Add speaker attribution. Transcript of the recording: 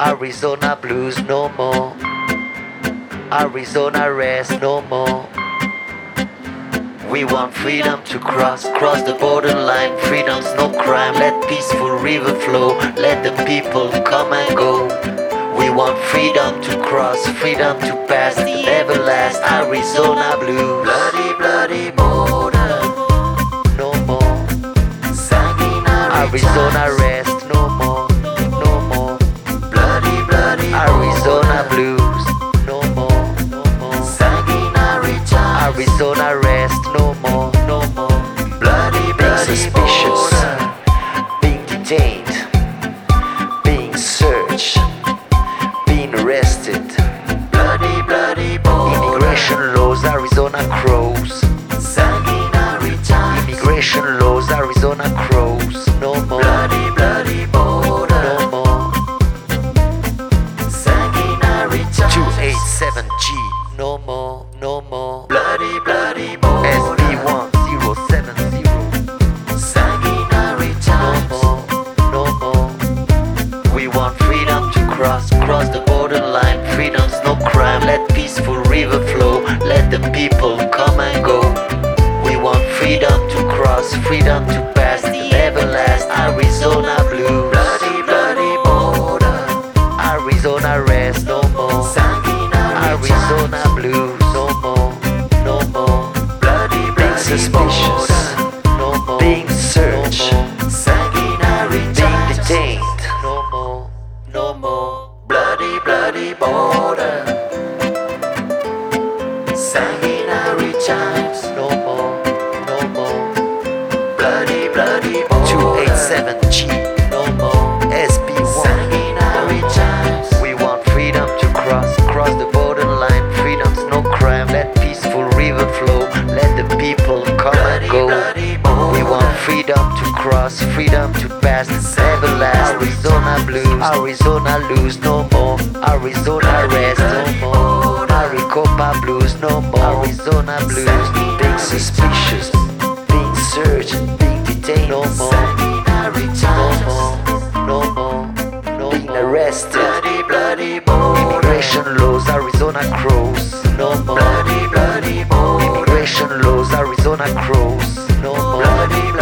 Speaker 1: Arizona blues no more. Arizona rest no more. We want freedom to cross the borderline. Freedom's no crime. Let peaceful river flow. Let the people come and go. We want freedom to cross, freedom to pass the everlast Arizona blue. Bloody, bloody border, no more. Sanguinary Arizona rest, no more, no more. Bloody, bloody Arizona blues, no more, no more. Sanguinary Arizona rest, no more, no more. Bloody, bloody suspicious, being detained, being searched, arrested. Bloody, bloody border. Immigration laws, Arizona crows. Sanguinary times. Immigration laws, Arizona crows. No more. Bloody, bloody border. No more. Sanguinary times. 287G. No more, no more. Bloody, bloody border. SB1070. Sanguinary times. No more, no more. We want freedom to cross the borderline. Freedom's no crime. Let peaceful river flow. Let the people come and go. We want freedom to cross, freedom to pass the everlast Arizona blue. Bloody, bloody border. Arizona rest no more. Arizona blues no more, no more. Bloody, being suspicious, no more. Being searched, sanguinary, being detained, no more, no more. Bloody, bloody border. Sanguinary times, no more, no more. Bloody, bloody border. 287G, no more. SB1, sanguinary times. We want freedom to cross the borderline. Freedom's no crime. Let peaceful river flow. Let the people come and go. We want freedom to cross, freedom to pass the everlast Arizona blues. Arizona lose no more. Arizona rest no more. Maricopa blues no more. Arizona blues. Being suspicious, being searched, being detained no more. No more, no more, no being arrested. Bloody, bloody immigration laws, Arizona crows no more. Bloody, bloody immigration laws, Arizona crows no more. Bloody,